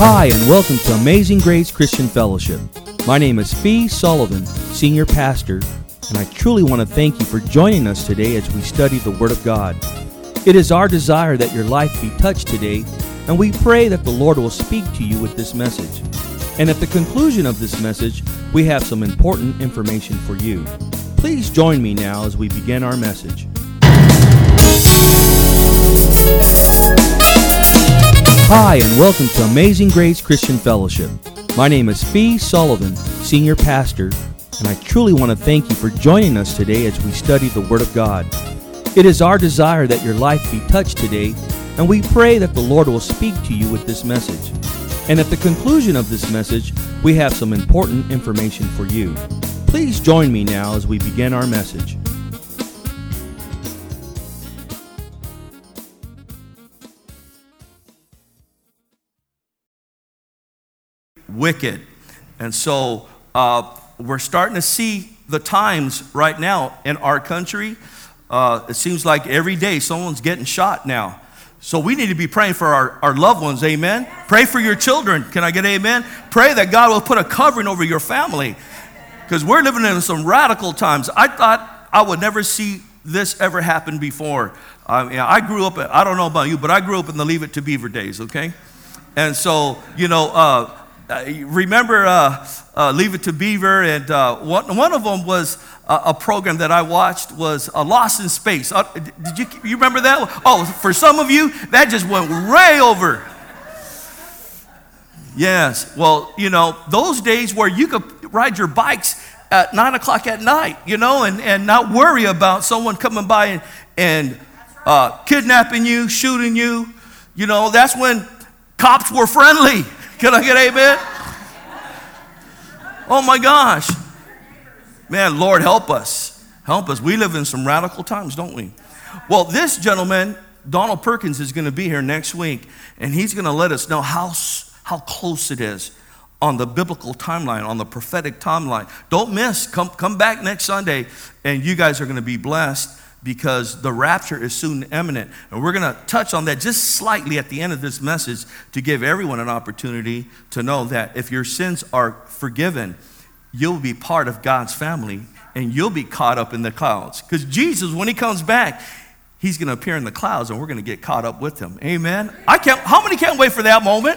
Hi, and welcome to Amazing Grace Christian Fellowship. My name is Fee Sullivan, Senior Pastor, and I truly want to thank you for joining us today as we study the Word of God. It is our desire that your life be touched today, and we pray that the Lord will speak to you with this message. And at the conclusion of this message, we have some important information for you. Please join me now as we begin our message. Hi, and welcome to Amazing Grace Christian Fellowship. My name is Fee Sullivan, Senior Pastor, and I truly want to thank you for joining us today as we study the Word of God. It is our desire that your life be touched today, and we pray that the Lord will speak to you with this message. And at the conclusion of this message, we have some important information for you. Please join me now as we begin our message. Wicked. And so we're starting to see the times right now in our country. It seems like every day someone's getting shot now. So we need to be praying for our loved ones, amen? Pray for your children. Can I get amen? Pray that God will put a covering over your family. Because we're living in some radical times. I thought I would never see this ever happen before. I grew up, I don't know about you, but I grew up in the Leave It to Beaver days, okay? And so, remember Leave It to Beaver, and one of them was a program that I watched was Lost in Space. You remember that? Oh, for some of you, that just went way over. Yes, well, those days where you could ride your bikes at 9 o'clock at night, and not worry about someone coming by and kidnapping you, shooting you. That's when cops were friendly. Can I get amen? Oh my gosh. Man, Lord, help us. Help us. We live in some radical times, don't we? Well, this gentleman, Donald Perkins, is going to be here next week, and he's going to let us know how close it is on the biblical timeline, on the prophetic timeline. Don't miss. Come back next Sunday, and you guys are going to be blessed, because the rapture is soon imminent. And we're going to touch on that just slightly at the end of this message to give everyone an opportunity to know that if your sins are forgiven, you'll be part of God's family and you'll be caught up in the clouds. Because Jesus, when he comes back, he's going to appear in the clouds and we're going to get caught up with him. Amen. How many can't wait for that moment?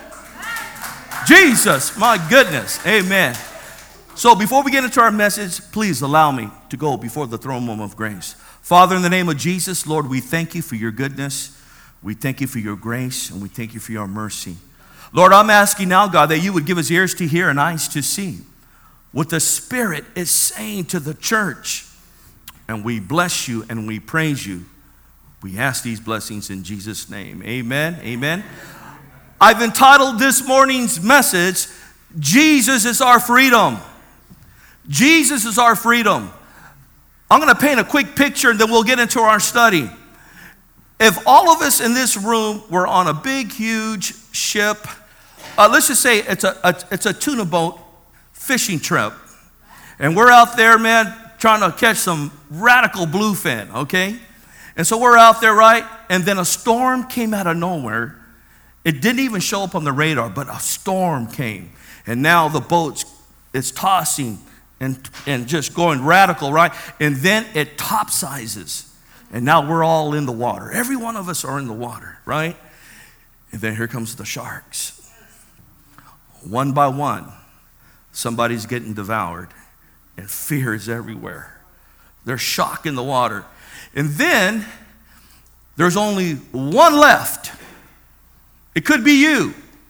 Jesus, my goodness. Amen. So before we get into our message, please allow me to go before the throne room of grace. Father, in the name of Jesus, Lord, we thank you for your goodness. We thank you for your grace, and we thank you for your mercy. Lord, I'm asking now, God, that you would give us ears to hear and eyes to see what the Spirit is saying to the church. And we bless you and we praise you. We ask these blessings in Jesus' name. Amen. Amen. I've entitled this morning's message, Jesus is our freedom. Jesus is our freedom. I'm going to paint a quick picture and then we'll get into our study. If all of us in this room were on a big, huge ship, let's just say it's a tuna boat fishing trip, and we're out there, man, trying to catch some radical bluefin, okay? And so we're out there, right? And then a storm came out of nowhere. It didn't even show up on the radar, but a storm came. And now the boat's tossing and just going radical, right? And then it capsizes. And now we're all in the water. Every one of us are in the water, right? And then here comes the sharks. One by one, somebody's getting devoured. And fear is everywhere. There's shock in the water. And then there's only one left. It could be you.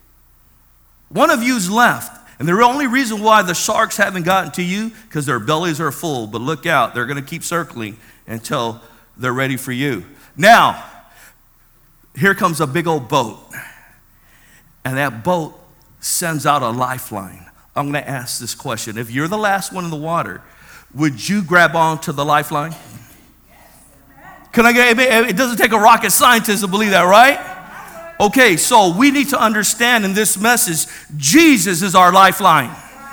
One of you's left. And the only reason why the sharks haven't gotten to you, because their bellies are full. But look out, they're going to keep circling until they're ready for you. Now, here comes a big old boat. And that boat sends out a lifeline. I'm going to ask this question. If you're the last one in the water, would you grab onto the lifeline? Can I get it? Doesn't take a rocket scientist to believe that, right? Okay, so we need to understand in this message, Jesus is our lifeline.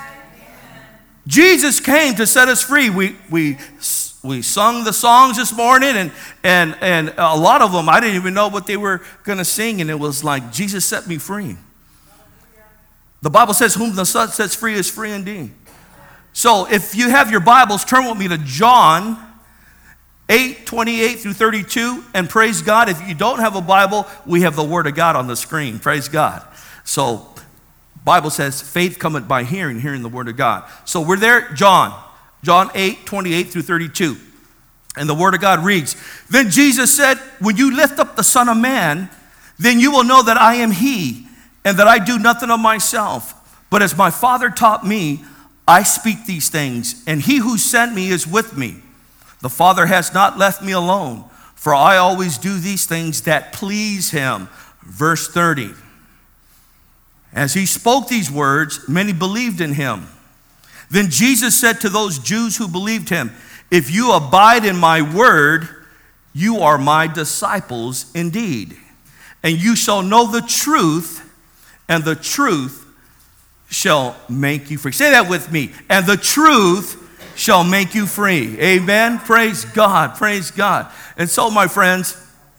Jesus came to set us free. We sung the songs this morning, and a lot of them, I didn't even know what they were going to sing, and it was like, Jesus set me free. The Bible says, whom the Son sets free is free indeed. So if you have your Bibles, turn with me to John 8:28 through 32, and praise God, if you don't have a Bible, we have the Word of God on the screen. Praise God. So Bible says, faith cometh by hearing, hearing the Word of God. So we're there, John 8:28 through 32. And the Word of God reads, then Jesus said, when you lift up the Son of Man, then you will know that I am He, and that I do nothing of myself. But as my Father taught me, I speak these things, and He who sent me is with me. The Father has not left me alone, for I always do these things that please Him. Verse 30. As He spoke these words, many believed in Him. Then Jesus said to those Jews who believed Him, if you abide in my word, you are my disciples indeed. And you shall know the truth, and the truth shall make you free. Say that with me. And the truth shall make you free. Amen. Praise God. Praise God. And so, my friends,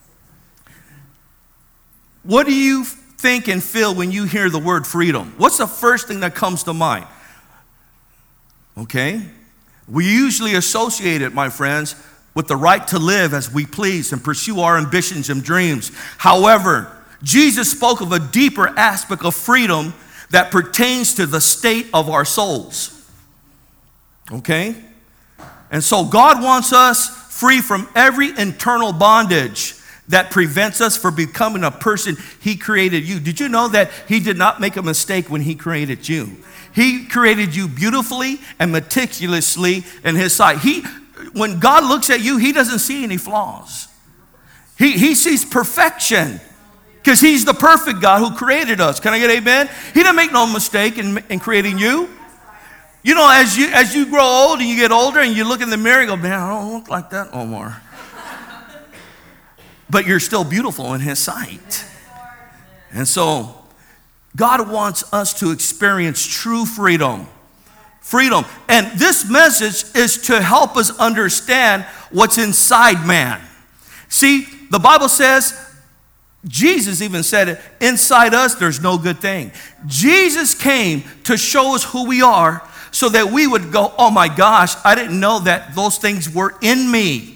what do you think and feel when you hear the word freedom? What's the first thing that comes to mind? Okay. We usually associate it, my friends, with the right to live as we please and pursue our ambitions and dreams. However, Jesus spoke of a deeper aspect of freedom that pertains to the state of our souls. Okay? And so God wants us free from every internal bondage that prevents us from becoming a person He created you. Did you know that He did not make a mistake when He created you? He created you beautifully and meticulously in His sight. When God looks at you, He doesn't see any flaws. He sees perfection because He's the perfect God who created us. Can I get amen? He didn't make no mistake in creating you. You know, as you grow old and you get older and you look in the mirror and go, man, I don't look like that no more. But you're still beautiful in His sight. And so God wants us to experience true freedom. Freedom. And this message is to help us understand what's inside man. See, the Bible says, Jesus even said it, inside us there's no good thing. Jesus came to show us who we are so that we would go, oh my gosh, I didn't know that those things were in me.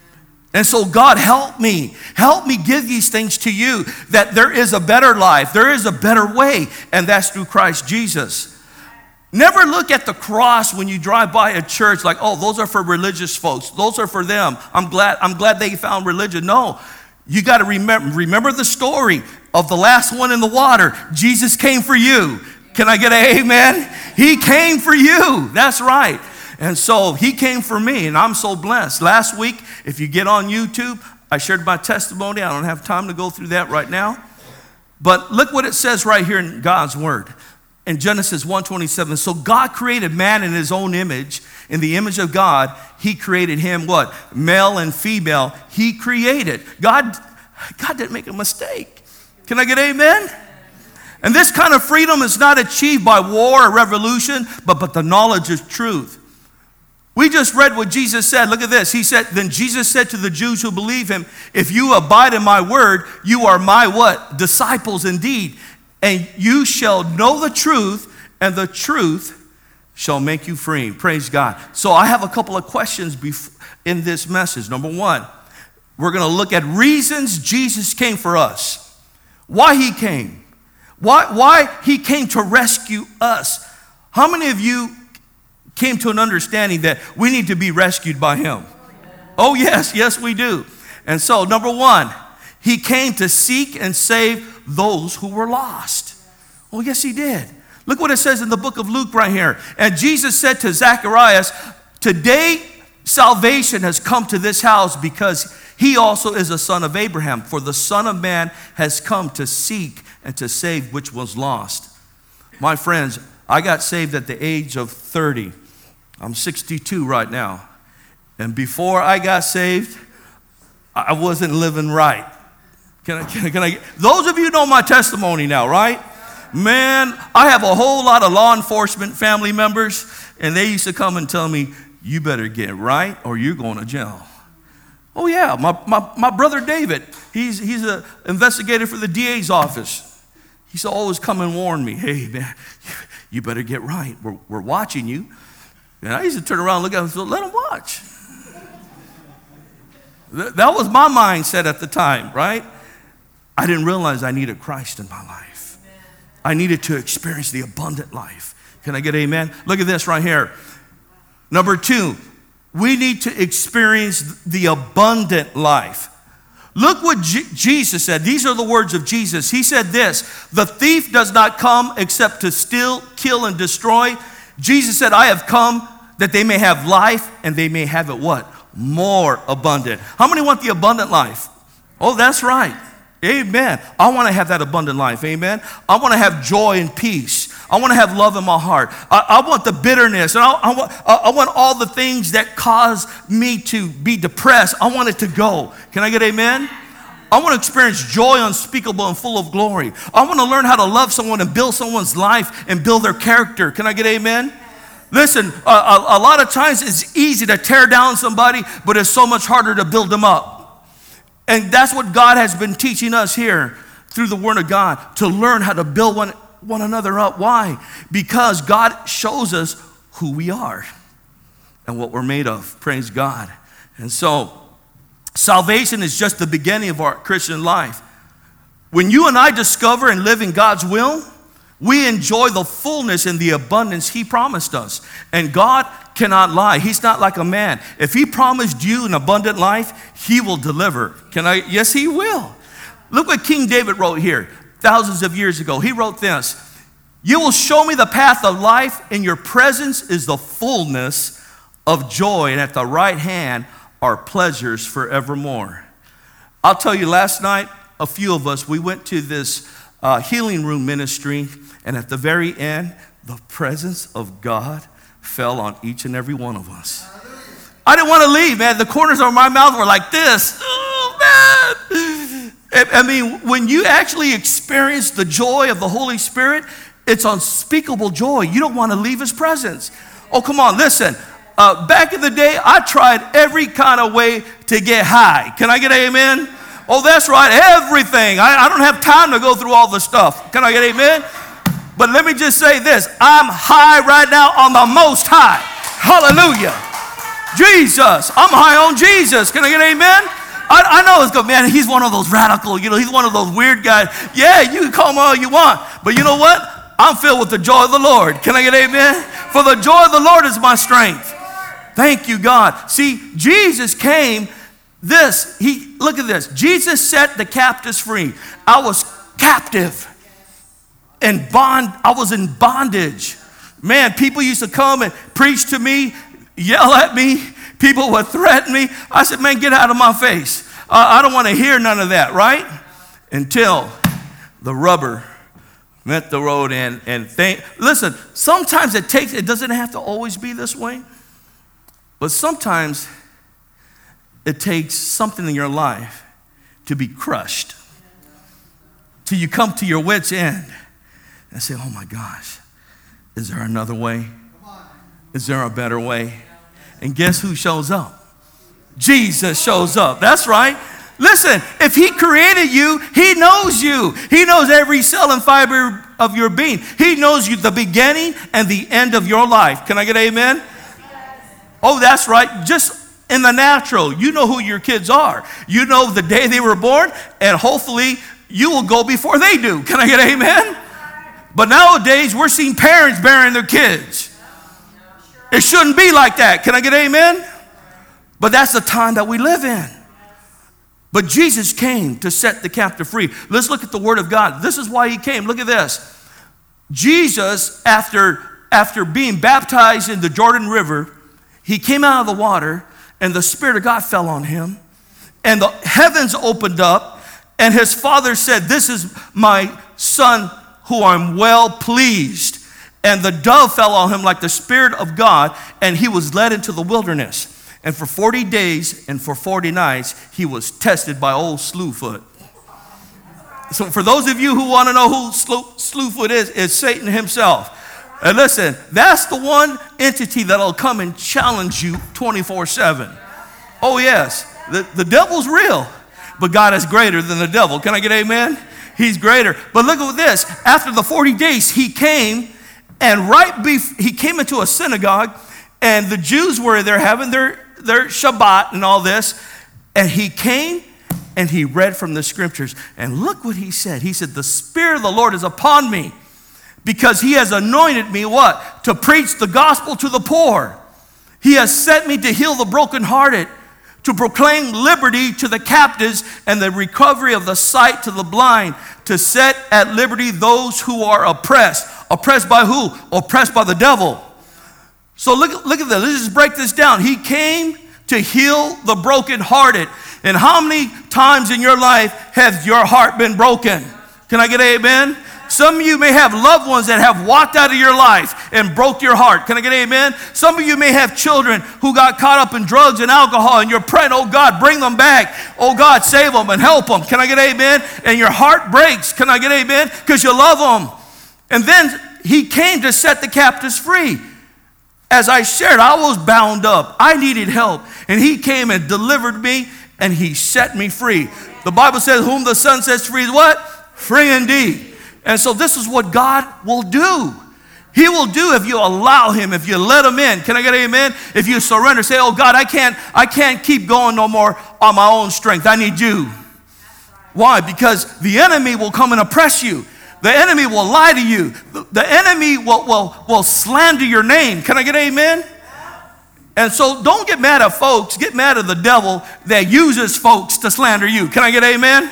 And so God, help me give these things to you, that there is a better life, there is a better way, and that's through Christ Jesus. Never look at the cross when you drive by a church like, oh, those are for religious folks, those are for them. I'm glad they found religion. No, you got to remember the story of the last one in the water. Jesus came for you. Can I get an amen? He came for you. That's right. And so He came for me, and I'm so blessed. Last week, if you get on YouTube, I shared my testimony. I don't have time to go through that right now. But look what it says right here in God's Word. In Genesis 1:27, so God created man in His own image. In the image of God, He created him what? Male and female, He created. God didn't make a mistake. Can I get amen? And this kind of freedom is not achieved by war or revolution, but the knowledge of truth. We just read what Jesus said. Look at this. He said, then Jesus said to the Jews who believe Him, if you abide in my word, you are my what? Disciples indeed. And you shall know the truth, and the truth shall make you free. Praise God. So I have a couple of questions in this message. Number one, we're going to look at reasons Jesus came for us. Why He came. Why He came to rescue us. How many of you came to an understanding that we need to be rescued by Him? Oh, yes, we do. And so, number one, He came to seek and save those who were lost. Oh, yes, He did. Look what it says in the book of Luke right here. And Jesus said to Zacharias, today salvation has come to this house because he also is a son of Abraham. For the Son of Man has come to seek and to save which was lost. My friends, I got saved at the age of 30. I'm 62 right now. And before I got saved, I wasn't living right. Can I? Those of you know my testimony now, right? Man, I have a whole lot of law enforcement family members, and they used to come and tell me, you better get right or you're going to jail. Oh yeah, my brother David, he's an investigator for the DA's office. He used to always come and warn me, hey, man, you better get right. We're watching you. And I used to turn around and look at him and say, let him watch. That was my mindset at the time, right? I didn't realize I needed Christ in my life. I needed to experience the abundant life. Can I get amen? Look at this right here. Number 2, we need to experience the abundant life. Look what Jesus said. These are the words of Jesus. He said this, the thief does not come except to steal, kill, and destroy. Jesus said, I have come that they may have life and they may have it what? More abundant. How many want the abundant life? Oh, that's right. Amen. I want to have that abundant life. Amen. I want to have joy and peace. I want to have love in my heart. I want the bitterness. And I want all the things that cause me to be depressed. I want it to go. Can I get amen? I want to experience joy unspeakable and full of glory. I want to learn how to love someone and build someone's life and build their character. Can I get amen? Listen, a lot of times it's easy to tear down somebody, but it's so much harder to build them up. And that's what God has been teaching us here through the Word of God, to learn how to build one another up. Why? Because God shows us who we are and what we're made of. Praise God. And so, salvation is just the beginning of our Christian life. When you and I discover and live in God's will, we enjoy the fullness and the abundance He promised us. And God cannot lie. He's not like a man. If He promised you an abundant life, He will deliver. Yes, He will. Look what King David wrote here thousands of years ago. He wrote this, you will show me the path of life. In your presence is the fullness of joy, and at the right hand are pleasures forevermore. I'll tell you, last night, a few of us, we went to this healing room ministry, and at the very end, the presence of God fell on each and every one of us. I didn't want to leave, man. The corners of my mouth were like this. Oh, man. I mean, when you actually experience the joy of the Holy Spirit, it's unspeakable joy. You don't want to leave His presence. Oh, come on, listen. Back in the day, I tried every kind of way to get high. Can I get amen? Oh, that's right, everything. I don't have time to go through all the stuff. Can I get amen? But let me just say this. I'm high right now on the Most High. Hallelujah. Jesus. I'm high on Jesus. Can I get amen? I know it's good, man. He's one of those radical, he's one of those weird guys. Yeah, you can call him all you want. But you know what? I'm filled with the joy of the Lord. Can I get amen? For the joy of the Lord is my strength. Thank you, God. See, Jesus came. Look at this. Jesus set the captives free. I was captive and I was in bondage. Man, people used to come and preach to me, yell at me. People would threaten me. I said, man, get out of my face. I don't want to hear none of that, right? Until the rubber met the road listen, sometimes it doesn't have to always be this way, but sometimes it takes something in your life to be crushed, till you come to your wit's end and say, oh my gosh, is there another way? Is there a better way? And guess who shows up? Jesus shows up. That's right. Listen, if He created you, He knows you. He knows every cell and fiber of your being. He knows you, the beginning and the end of your life. Can I get amen? Oh, that's right. Just in the natural, you know who your kids are. You know the day they were born, and hopefully you will go before they do. Can I get amen? But nowadays, we're seeing parents burying their kids. It shouldn't be like that. Can I get amen? But that's the time that we live in. But Jesus came to set the captive free. Let's look at the Word of God. This is why He came. Look at this. Jesus, after being baptized in the Jordan River, He came out of the water, and the Spirit of God fell on Him, and the heavens opened up, and His Father said, this is my Son who I'm well pleased. And the dove fell on Him like the Spirit of God, and He was led into the wilderness. And for 40 days and for 40 nights, He was tested by old Slewfoot. So for those of you who want to know who Slewfoot is, it's Satan himself. And listen, that's the one entity that'll come and challenge you 24/7. Oh yes, the devil's real, but God is greater than the devil. Can I get amen? He's greater. But look at this. After the 40 days, he came, and he came into a synagogue, and the Jews were there having their Shabbat and all this. And he came and he read from the scriptures. And look what he said. He said, the Spirit of the Lord is upon me, because he has anointed me what? To preach the gospel to the poor. He has sent me to heal the brokenhearted, to proclaim liberty to the captives and the recovery of the sight to the blind, to set at liberty those who are oppressed. Oppressed by who? Oppressed by the devil. So look at this. Let's just break this down. He came to heal the brokenhearted. And how many times in your life has your heart been broken? Can I get an amen? Some of you may have loved ones that have walked out of your life and broke your heart. Can I get an amen? Some of you may have children who got caught up in drugs and alcohol, and you're praying, oh God, bring them back. Oh God, save them and help them. Can I get an amen? And your heart breaks. Can I get an amen? Because you love them. And then he came to set the captives free. As I shared, I was bound up. I needed help. And he came and delivered me, and he set me free. The Bible says, whom the Son sets free is what? Free indeed. And so this is what God will do. He will do if you allow him, if you let him in. Can I get an amen? If you surrender, say, oh God, I can't keep going no more on my own strength. I need you. Why? Because the enemy will come and oppress you. The enemy will lie to you. The enemy will slander your name. Can I get an amen? And so don't get mad at folks. Get mad at the devil that uses folks to slander you. Can I get an amen?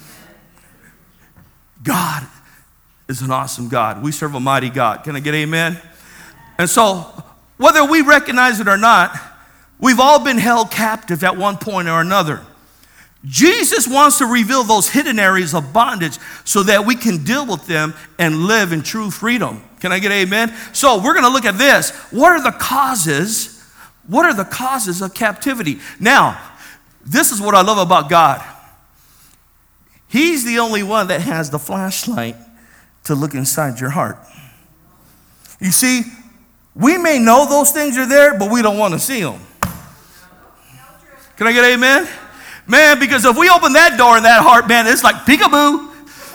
God is an awesome God. We serve a mighty God. Can I get amen? And so, whether we recognize it or not, we've all been held captive at one point or another. Jesus wants to reveal those hidden areas of bondage so that we can deal with them and live in true freedom. Can I get amen? So, we're going to look at this. What are the causes? What are the causes of captivity? Now, this is what I love about God. He's the only one that has the flashlight to look inside your heart. You see, we may know those things are there, but we don't want to see them. Can I get an amen? Man, because if we open that door in that heart, man, it's like peekaboo.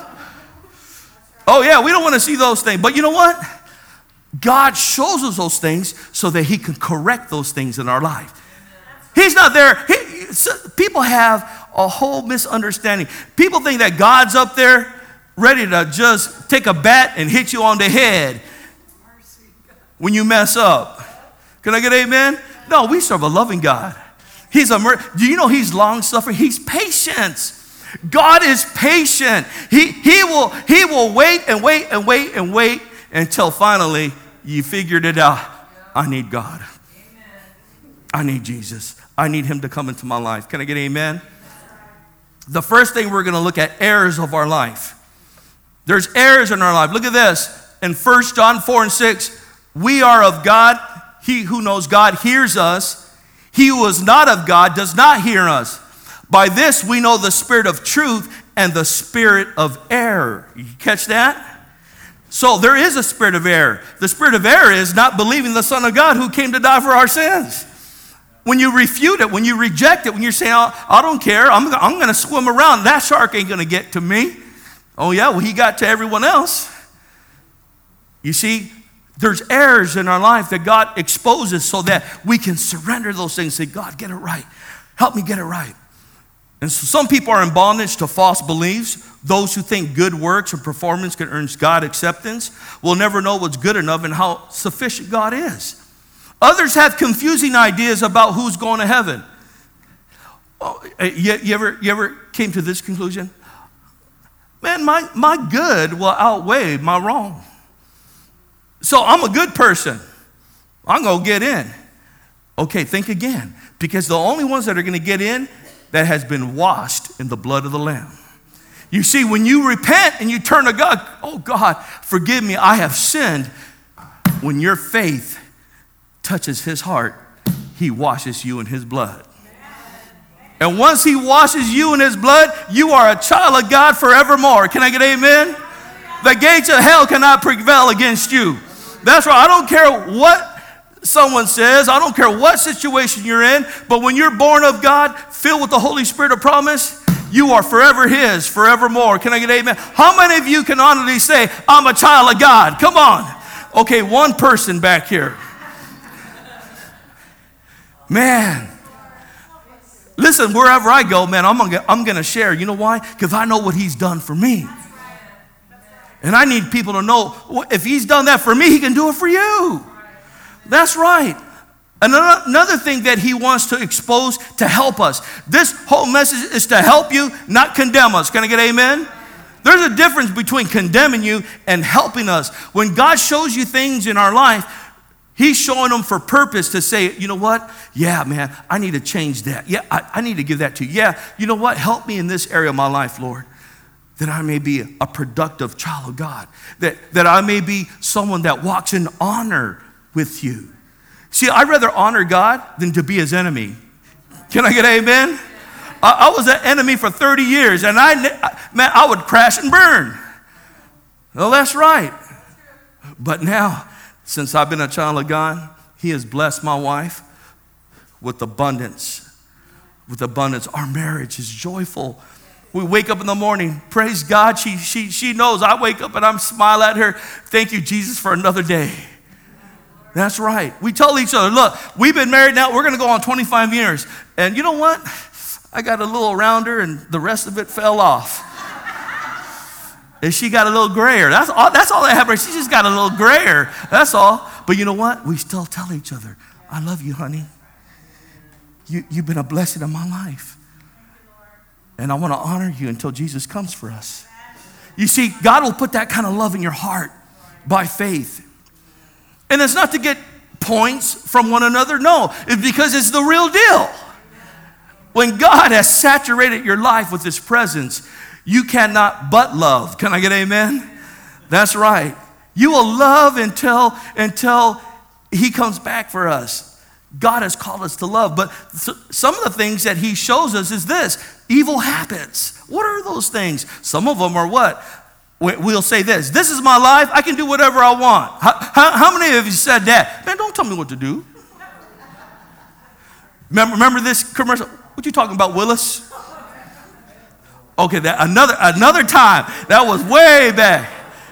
Oh yeah, we don't want to see those things. But you know what? God shows us those things so that he can correct those things in our life. He's not there. People have a whole misunderstanding. People think that God's up there ready to just take a bat and hit you on the head when you mess up. Can I get amen? No, we serve a loving God. Do you know he's long-suffering? He's patient. God is patient. He will wait and wait and wait and wait until finally you figured it out. I need God. I need Jesus. I need him to come into my life. Can I get amen? The first thing we're going to look at, errors of our life. There's errors in our life. Look at this. In 1 John 4 and 6, we are of God. He who knows God hears us. He who is not of God does not hear us. By this we know the spirit of truth and the spirit of error. You catch that? So there is a spirit of error. The spirit of error is not believing the Son of God who came to die for our sins. When you refute it, when you reject it, when you're saying, oh, I don't care, I'm going to swim around. That shark ain't going to get to me. Oh yeah, well he got to everyone else. You see, there's errors in our life that God exposes so that we can surrender those things and say, God, get it right. Help me get it right. And so some people are in bondage to false beliefs. Those who think good works or performance can earn God acceptance will never know what's good enough and how sufficient God is. Others have confusing ideas about who's going to heaven. Oh, you ever came to this conclusion? Man, my good will outweigh my wrong. So I'm a good person. I'm going to get in. Okay, think again. Because the only ones that are going to get in that has been washed in the blood of the Lamb. You see, when you repent and you turn to God, oh God, forgive me, I have sinned. When your faith touches his heart, he washes you in his blood. And once he washes you in his blood, you are a child of God forevermore. Can I get amen? The gates of hell cannot prevail against you. That's right. I don't care what someone says. I don't care what situation you're in. But when you're born of God, filled with the Holy Spirit of promise, You are forever his, forevermore. Can I get amen? How many of you can honestly say, I'm a child of God? Come on. Okay, one person back here. Man. Listen, wherever I go, man, I'm going to share. You know why? Because I know what he's done for me. And I need people to know, if he's done that for me, he can do it for you. That's right. Another thing that he wants to expose to help us. This whole message is to help you, not condemn us. Can I get amen? There's a difference between condemning you and helping us. When God shows you things in our life, he's showing them for purpose to say, you know what? Yeah, man, I need to change that. Yeah, I need to give that to you. Yeah, you know what? Help me in this area of my life, Lord, that I may be a productive child of God, that I may be someone that walks in honor with you. See, I'd rather honor God than to be his enemy. Can I get amen? I was an enemy for 30 years, and I would crash and burn. Well, that's right. But now, since I've been a child of God, he has blessed my wife with abundance. With abundance. Our marriage is joyful. We wake up in the morning, praise God. She knows. I wake up and I'm smiling at her. Thank you, Jesus, for another day. That's right. We tell each other, look, we've been married now. We're going to go on 25 years. And you know what? I got a little around her and the rest of it fell off. And she got a little grayer. That's all that happened. She just got a little grayer. That's all. But you know what? We still tell each other, I love you, honey. You've been a blessing in my life. And I want to honor you until Jesus comes for us. You see, God will put that kind of love in your heart by faith. And it's not to get points from one another. No, it's because it's the real deal. When God has saturated your life with his presence, you cannot but love. Can I get amen? That's right. You will love until he comes back for us. God has called us to love. But some of the things that he shows us is this: evil habits. What are those things? Some of them are what? We'll say this is my life. I can do whatever I want. How many of you said that? Man, don't tell me what to do. Remember this commercial? What you talking about, Willis? Okay, that another time. That was way back.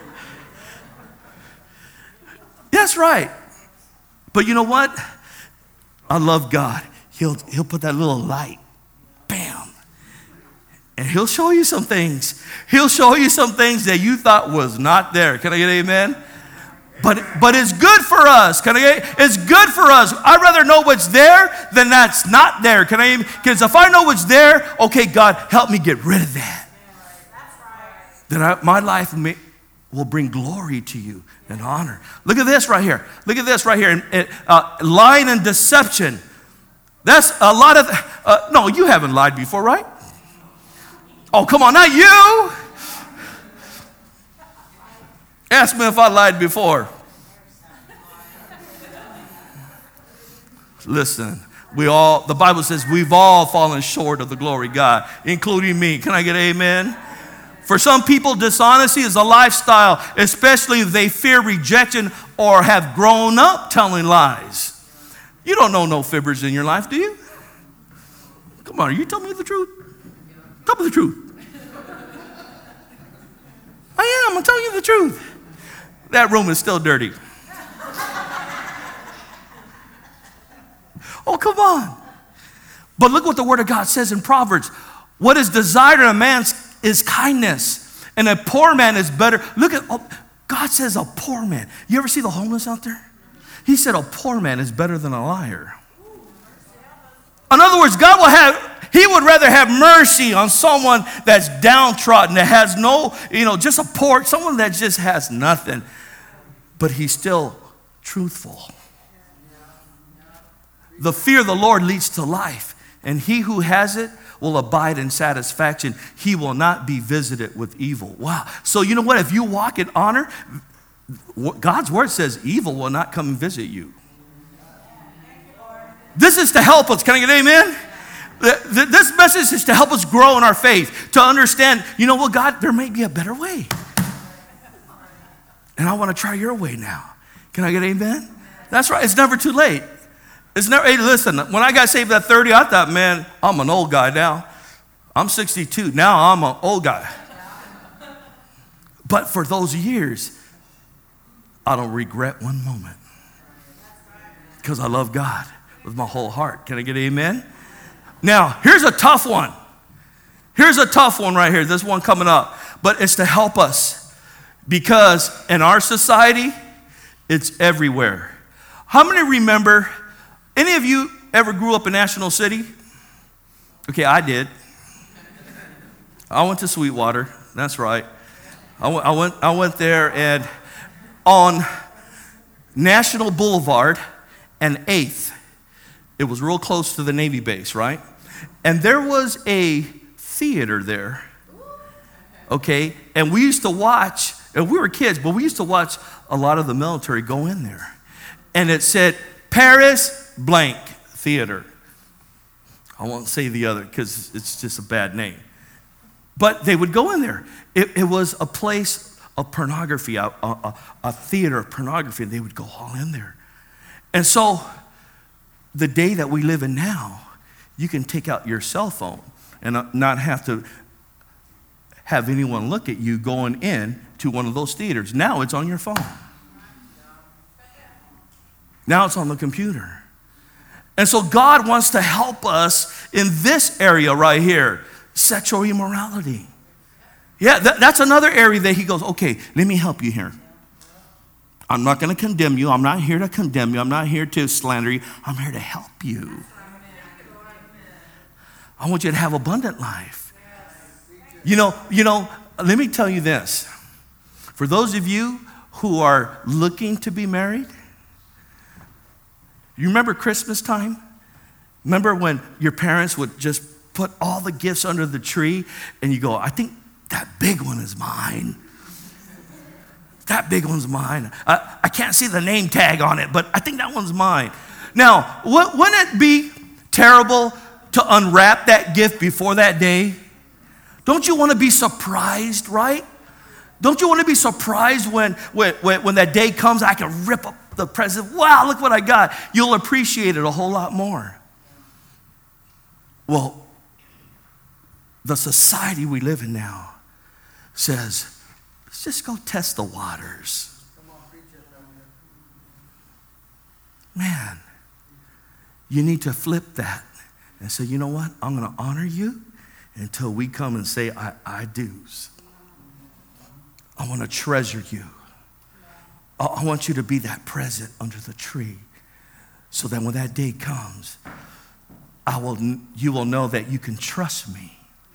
That's right. But you know what? I love God. He'll put that little light. Bam. And he'll show you some things. He'll show you some things that you thought was not there. Can I get amen? But it's good for us. Can I get? It's good for us. I'd rather know what's there than that's not there. Can I? Because if I know what's there, okay, God, help me get rid of that. Then my life will bring glory to you and honor. Look at this right here. Look at this right here. Lying and deception. That's a lot of. No, you haven't lied before, right? Oh, come on, not you. Ask me if I lied before. Listen, the Bible says we've all fallen short of the glory of God, including me. Can I get amen? For some people, dishonesty is a lifestyle, especially if they fear rejection or have grown up telling lies. You don't know no fibbers in your life, do you? Come on, you tell me the truth. Tell me the truth. I'm telling you the truth. That room is still dirty. Oh, come on. But look what the Word of God says in Proverbs. What is desired in a man is kindness, and a poor man is better. Look at, God says a poor man. You ever see the homeless out there? He said a poor man is better than a liar. In other words, He would rather have mercy on someone that's downtrodden, that has no, just a poor, someone that just has nothing. But he's still truthful. The fear of the Lord leads to life, and he who has it will abide in satisfaction. He will not be visited with evil. Wow. So you know what? If you walk in honor, God's word says evil will not come and visit you. This is to help us. Can I get amen? This message is to help us grow in our faith, to understand, you know what, God, there may be a better way. And I want to try your way now. Can I get amen? That's right. It's never too late. It's never, hey, listen, when I got saved at 30, I thought, man, I'm an old guy now. I'm 62. Now I'm an old guy. But for those years, I don't regret one moment. Because I love God with my whole heart. Can I get an amen? Now, here's a tough one. Here's a tough one right here. This one coming up. But it's to help us. Because in our society, it's everywhere. How many remember, any of you ever grew up in National City? Okay, I did. I went to Sweetwater. That's right. I went there, and on National Boulevard and 8th, it was real close to the Navy base, right? And there was a theater there, okay? And we used to watch, and we were kids, but we used to watch a lot of the military go in there. And it said, Paris blank theater. I won't say the other because it's just a bad name. But they would go in there. It was a place of pornography, a theater of pornography, and they would go all in there. And so the day that we live in now, you can take out your cell phone and not have to have anyone look at you going in to one of those theaters. Now it's on your phone. Now it's on the computer. And so God wants to help us in this area right here, sexual immorality. Yeah, that's another area that he goes, okay, let me help you here. I'm not going to condemn you. I'm not here to condemn you. I'm not here to slander you. I'm here to help you. I want you to have abundant life. You know, let me tell you this. For those of you who are looking to be married, you remember Christmas time? Remember when your parents would just put all the gifts under the tree and you go, I think that big one is mine. That big one's mine. I can't see the name tag on it, but I think that one's mine. Now, wouldn't it be terrible to unwrap that gift before that day? Don't you want to be surprised, right? Don't you want to be surprised when that day comes, I can rip up the present. Wow, look what I got. You'll appreciate it a whole lot more. Well, the society we live in now says, let's just go test the waters. Man, you need to flip that and say, you know what? I'm going to honor you until we come and say, I do's. I want to treasure you. I want you to be that present under the tree so that when that day comes, you will know that you can trust me.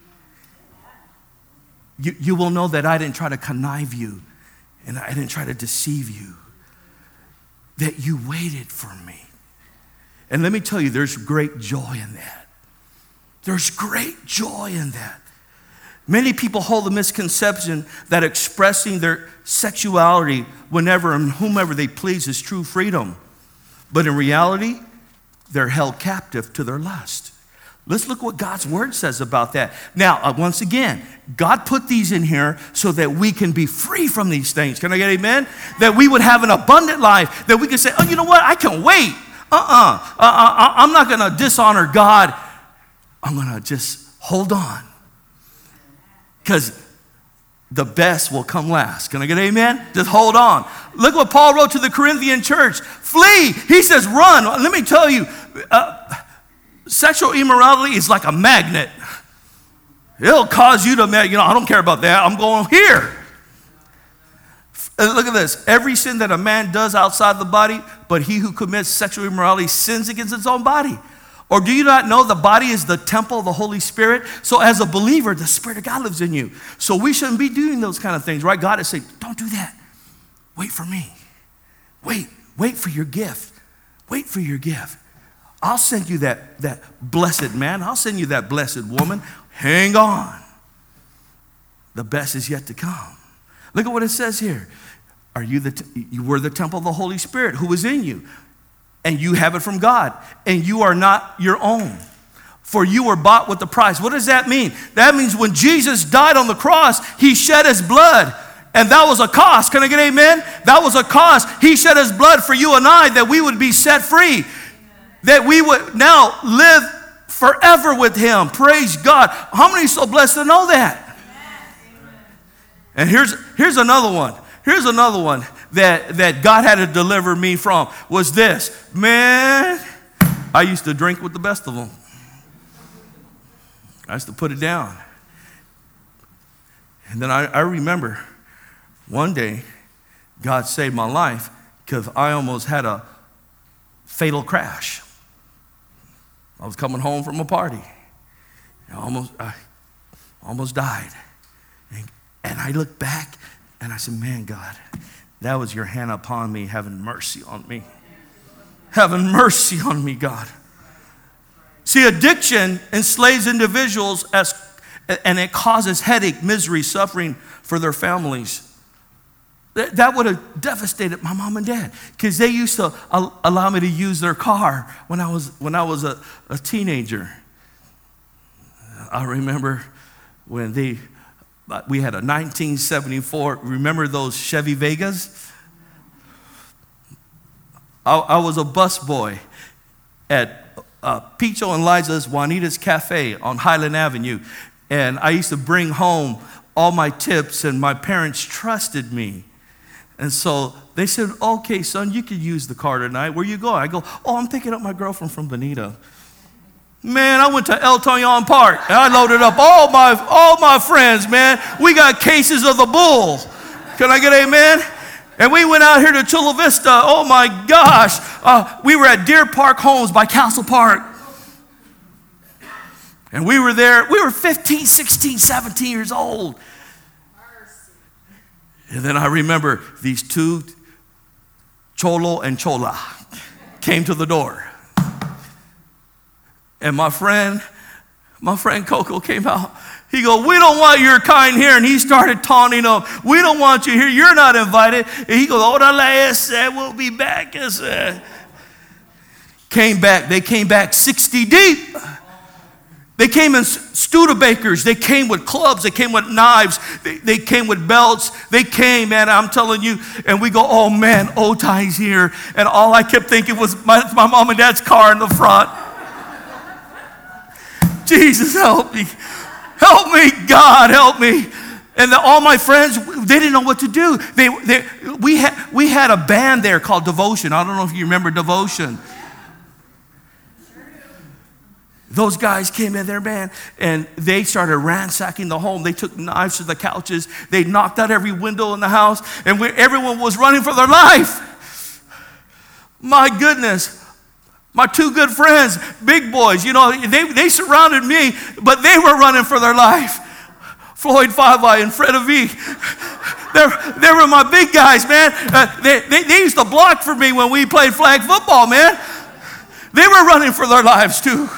You will know that I didn't try to connive you and I didn't try to deceive you, that you waited for me. And let me tell you, there's great joy in that. There's great joy in that. Many people hold the misconception that expressing their sexuality whenever and whomever they please is true freedom. But in reality, they're held captive to their lust. Let's look what God's word says about that. Now, once again, God put these in here so that we can be free from these things. Can I get amen? That we would have an abundant life, that we can say, oh, you know what? I can wait. I'm not going to dishonor God. I'm going to just hold on. Because the best will come last. Can I get amen? Just hold on. Look what Paul wrote to the Corinthian church. Flee. He says run. Let me tell you, sexual immorality is like a magnet. It'll cause you to, I don't care about that. I'm going here. Look at this. Every sin that a man does outside the body, but he who commits sexual immorality sins against his own body. Or do you not know the body is the temple of the Holy Spirit? So as a believer, the Spirit of God lives in you. So we shouldn't be doing those kind of things, right? God is saying, don't do that. Wait for me. Wait for your gift. Wait for your gift. I'll send you that blessed man. I'll send you that blessed woman. Hang on. The best is yet to come. Look at what it says here. You were the temple of the Holy Spirit who was in you. And you have it from God. And you are not your own. For you were bought with the price. What does that mean? That means when Jesus died on the cross, he shed his blood. And that was a cost. Can I get amen? That was a cost. He shed his blood for you and I that we would be set free. That we would now live forever with him. Praise God. How many are so blessed to know that? And here's another one. Here's another one that God had to deliver me from was this. Man, I used to drink with the best of them. I used to put it down. And then I remember one day God saved my life because I almost had a fatal crash. I was coming home from a party. I almost died. And I looked back and I said, man, God, that was your hand upon me, having mercy on me. Having mercy on me, God. See, addiction enslaves individuals and it causes headache, misery, suffering for their families. That would have devastated my mom and dad because they used to allow me to use their car when I was a teenager. I remember when we had a 1974, remember those Chevy Vegas? I was a busboy at Picho and Liza's Juanita's Cafe on Highland Avenue. And I used to bring home all my tips, and my parents trusted me. And so they said, okay, son, you can use the car tonight. Where you going? I go, oh, I'm picking up my girlfriend from Bonita. Man, I went to El Toyon Park, and I loaded up all my friends, man. We got cases of the bull. Can I get amen? And we went out here to Chula Vista. Oh, my gosh. We were at Deer Park Homes by Castle Park. And we were there. We were 15, 16, 17 years old. And then I remember these two, Cholo and Chola, came to the door. And my friend Coco came out. He goes, we don't want your kind here. And he started taunting them. We don't want you here. You're not invited. And he goes, Orale said, we'll be back. Came back. They came back 60 deep. They came in Studebakers. They came with clubs. They came with knives. They came with belts. They came, man, I'm telling you. And we go, oh, man, Otai's here. And all I kept thinking was my mom and dad's car in the front. Jesus, help me. Help me, God, help me. And all my friends, they didn't know what to do. We had a band there called Devotion. I don't know if you remember Devotion. Those guys came in their band and they started ransacking the home. They took knives to the couches. They knocked out every window in the house, and everyone was running for their life. My goodness. My two good friends, big boys, you know, they surrounded me, but they were running for their life. Floyd Favai and Fred V. They were my big guys, man. They used to block for me when we played flag football, man. They were running for their lives too.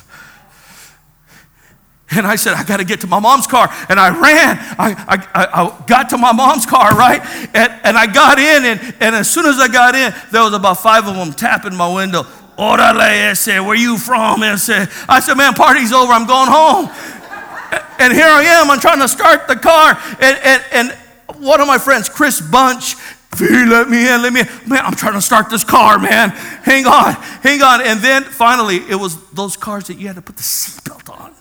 And I said, I got to get to my mom's car. And I ran. I got to my mom's car, right? And I got in, and as soon as I got in, there was about 5 of them tapping my window. Orale, said, where you from? And I said, man, party's over. I'm going home. And here I am. I'm trying to start the car. And one of my friends, Chris Bunch, let me in. Man, I'm trying to start this car, man. Hang on. And then finally, it was those cars that you had to put the seatbelt on.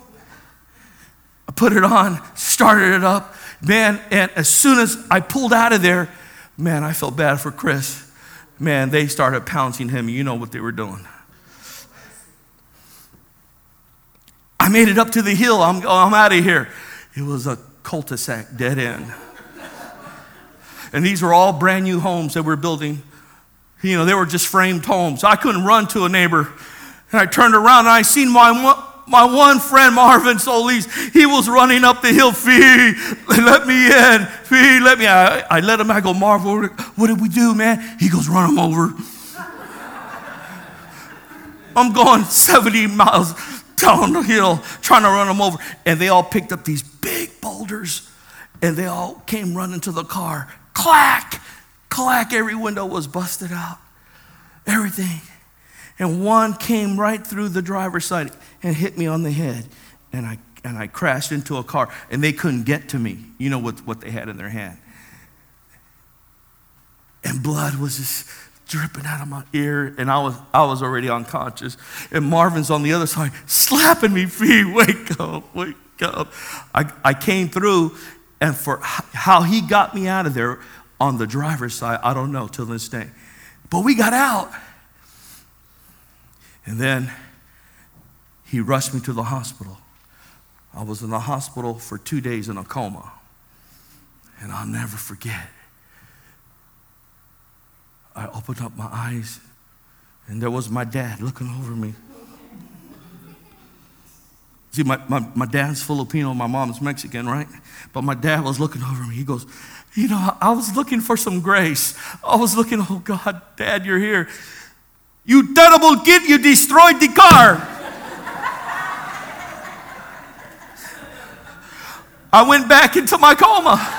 I put it on, started it up, man. And as soon as I pulled out of there, man, I felt bad for Chris. Man, they started pouncing him. You know what they were doing. I made it up to the hill. I'm out of here. It was a cul-de-sac, dead end. And these were all brand new homes that we're building. You know, they were just framed homes. I couldn't run to a neighbor. And I turned around and I seen my one friend, Marvin Solis. He was running up the hill. Fee, let me in. Fee, let me. I let him. I go, Marvin, what did we do, man? He goes, run him over. I'm going 70 miles down the hill trying to run him over. And they all picked up these big boulders and they all came running to the car. Clack, clack, every window was busted out. Everything. And one came right through the driver's side and hit me on the head. And I crashed into a car. And they couldn't get to me. You know what they had in their hand. And blood was just dripping out of my ear, and I was already unconscious. And Marvin's on the other side, slapping me free. Wake up, wake up. I came through, and for how he got me out of there on the driver's side, I don't know till this day. But we got out. And then he rushed me to the hospital. I was in the hospital for 2 days in a coma. And I'll never forget. I opened up my eyes, and there was my dad looking over me. See, my dad's Filipino, my mom's Mexican, right? But my dad was looking over me. He goes, you know, I was looking for some grace. I was looking, oh God, Dad, you're here. You terrible kid, you destroyed the car. I went back into my coma.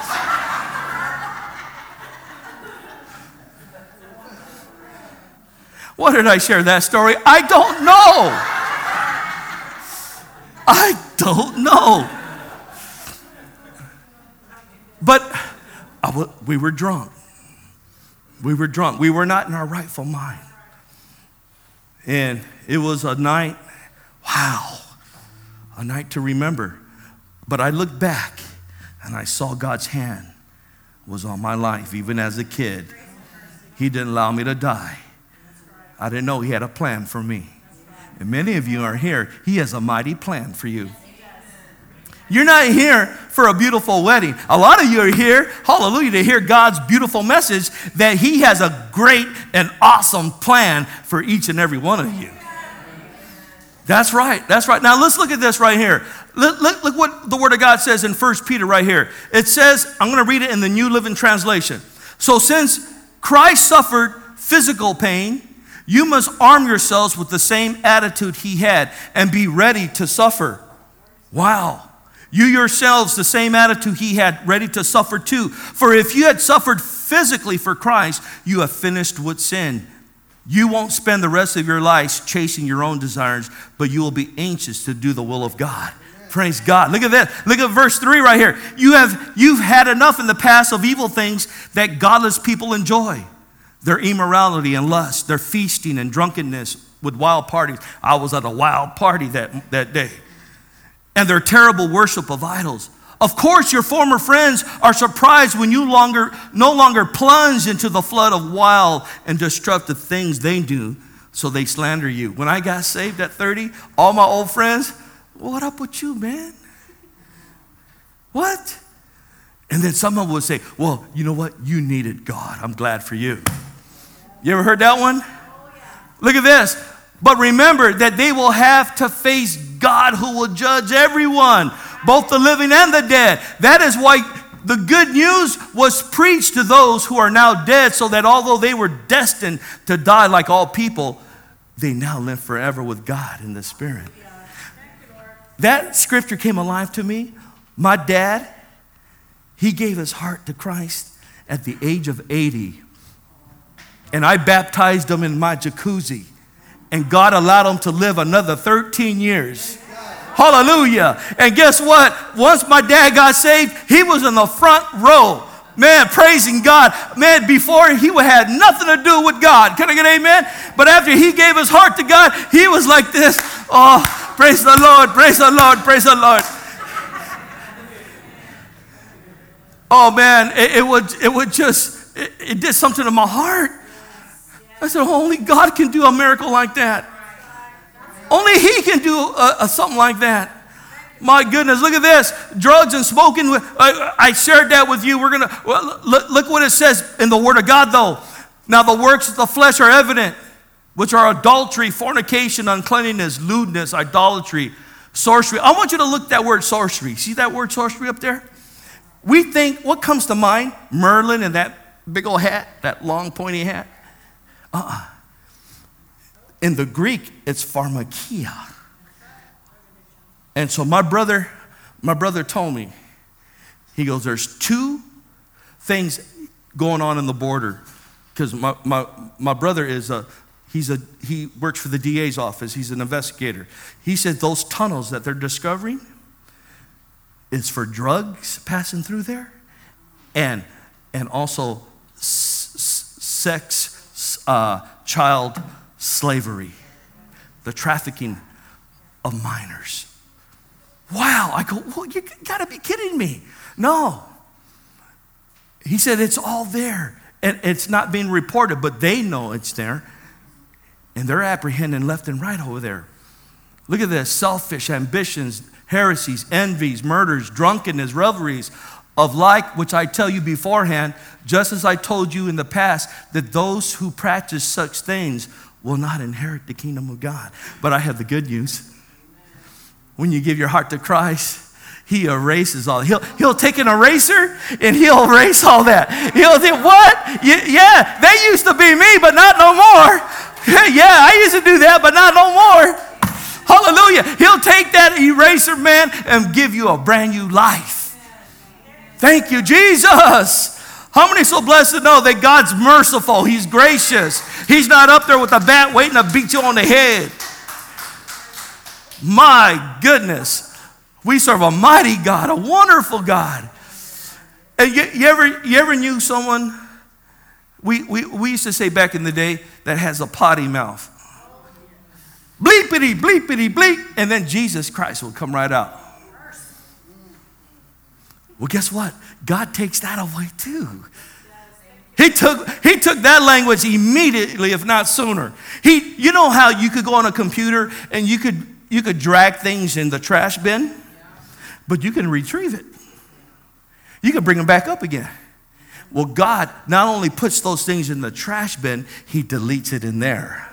Why did I share that story? I don't know. I don't know. But we were drunk. We were drunk. We were not in our rightful mind. And it was a night, wow, a night to remember. But I looked back and I saw God's hand was on my life, even as a kid. He didn't allow me to die. I didn't know he had a plan for me. And many of you are here. He has a mighty plan for you. You're not here for a beautiful wedding. A lot of you are here, hallelujah, to hear God's beautiful message that he has a great and awesome plan for each and every one of you. That's right. That's right. Now let's look at this right here. Look what the Word of God says in 1 Peter right here. It says, I'm going to read it in the New Living Translation. So since Christ suffered physical pain, you must arm yourselves with the same attitude he had and be ready to suffer. Wow. You yourselves, the same attitude he had, ready to suffer too. For if you had suffered physically for Christ, you have finished with sin. You won't spend the rest of your lives chasing your own desires, but you will be anxious to do the will of God. Praise God. Look at that. Look at verse 3 right here. You've had enough in the past of evil things that godless people enjoy. Their immorality and lust, their feasting and drunkenness with wild parties. I was at a wild party that day. And their terrible worship of idols. Of course, your former friends are surprised when you no longer plunge into the flood of wild and destructive things they do, so they slander you. When I got saved at 30, all my old friends, what up with you, man? What? And then someone would say, well, you know what? You needed God. I'm glad for you. You ever heard that one? Look at this. But remember that they will have to face God who will judge everyone, both the living and the dead. That is why the good news was preached to those who are now dead, so that although they were destined to die like all people, they now live forever with God in the Spirit. That scripture came alive to me. My dad, he gave his heart to Christ at the age of 80. And I baptized him in my jacuzzi. And God allowed him to live another 13 years. Hallelujah. And guess what? Once my dad got saved, he was in the front row. Man, praising God. Man, before he had nothing to do with God. Can I get amen? But after he gave his heart to God, he was like this. Oh, praise the Lord, praise the Lord, praise the Lord. Oh man, it did something to my heart. I said, only God can do a miracle like that. Only he can do something like that. My goodness, look at this. Drugs and smoking. I shared that with you. Look what it says in the Word of God, though. Now the works of the flesh are evident, which are adultery, fornication, uncleanness, lewdness, idolatry, sorcery. I want you to look at that word sorcery. See that word sorcery up there? We think, what comes to mind? Merlin and that big old hat, that long pointy hat. In the Greek, it's pharmakia. And so my brother told me, he goes, there's two things going on in the border. Because my brother he works for the DA's office. He's an investigator. He said those tunnels that they're discovering is for drugs passing through there, and also sex child slavery, the trafficking of minors. Wow, I go, well, you gotta be kidding me. No. He said it's all there, and it's not being reported, but they know it's there, and they're apprehending left and right over there. Look at this: selfish ambitions, heresies, envies, murders, drunkenness, revelries of like which I tell you beforehand, just as I told you in the past, that those who practice such things will not inherit the kingdom of God. But I have the good news. When you give your heart to Christ, He erases all. He'll take an eraser and He'll erase all that. He'll say, what? Yeah, they used to be me, but not no more. Yeah, I used to do that, but not no more. Hallelujah. He'll take that eraser, man, and give you a brand new life. Thank you, Jesus. How many so blessed to know that God's merciful? He's gracious. He's not up there with a bat waiting to beat you on the head. My goodness. We serve a mighty God, a wonderful God. And you ever knew someone, we used to say back in the day, that has a potty mouth. Bleepity, bleepity, bleep. And then Jesus Christ will come right out. Well, guess what? God takes that away too. He took that language immediately, if not sooner. You know how you could go on a computer and you could drag things in the trash bin, but you can retrieve it. You can bring them back up again. Well, God not only puts those things in the trash bin, He deletes it in there.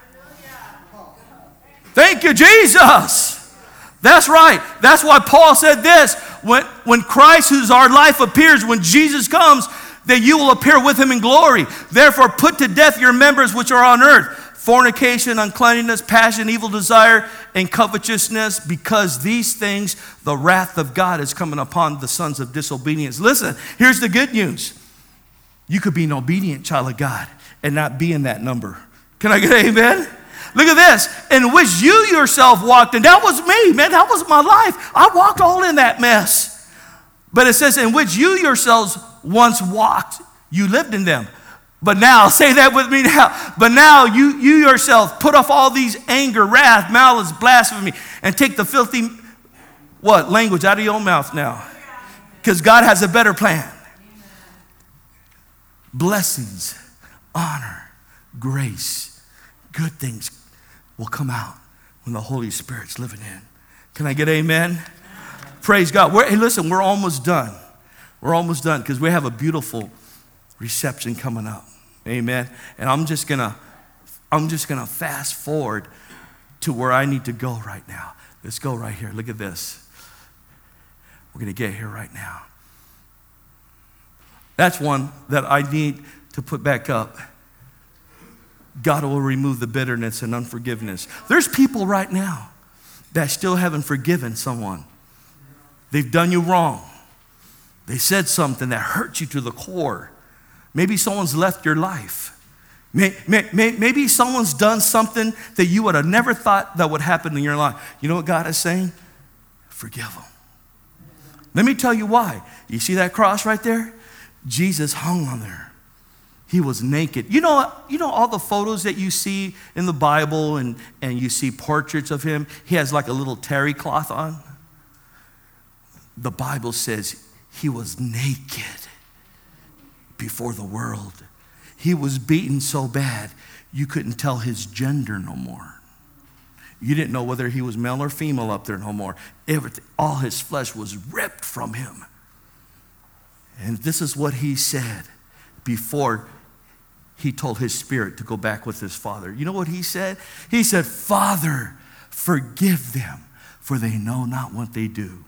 Thank you, Jesus. That's right. That's why Paul said this. When Christ, who's our life, appears, when Jesus comes, that you will appear with Him in glory. Therefore, put to death your members which are on earth: fornication, uncleanness, passion, evil desire, and covetousness, because these things, the wrath of God is coming upon the sons of disobedience. Listen, here's the good news. You could be an obedient child of God and not be in that number. Can I get an amen? Look at this. In which you yourself walked in. That was me, man. That was my life. I walked all in that mess. But it says, in which you yourselves once walked. You lived in them. But now, say that with me now. But now you yourself put off all these anger, wrath, malice, blasphemy, and take the filthy, language out of your own mouth now. Because God has a better plan. Blessings, honor, grace, good things will come out when the Holy Spirit's living in. Can I get amen? Praise God. Hey, listen, we're almost done. We're almost done because we have a beautiful reception coming up. Amen. And I'm just gonna fast forward to where I need to go right now. Let's go right here. Look at this. We're gonna get here right now. That's one that I need to put back up. God will remove the bitterness and unforgiveness. There's people right now that still haven't forgiven someone. They've done you wrong. They said something that hurt you to the core. Maybe someone's left your life. Maybe someone's done something that you would have never thought that would happen in your life. You know what God is saying? Forgive them. Let me tell you why. You see that cross right there? Jesus hung on there. He was naked. You know all the photos that you see in the Bible and you see portraits of him? He has like a little terry cloth on. The Bible says he was naked before the world. He was beaten so bad you couldn't tell his gender no more. You didn't know whether he was male or female up there no more. Everything, all his flesh was ripped from him. And this is what he said before he told his spirit to go back with his Father. You know what he said? He said, Father, forgive them, for they know not what they do.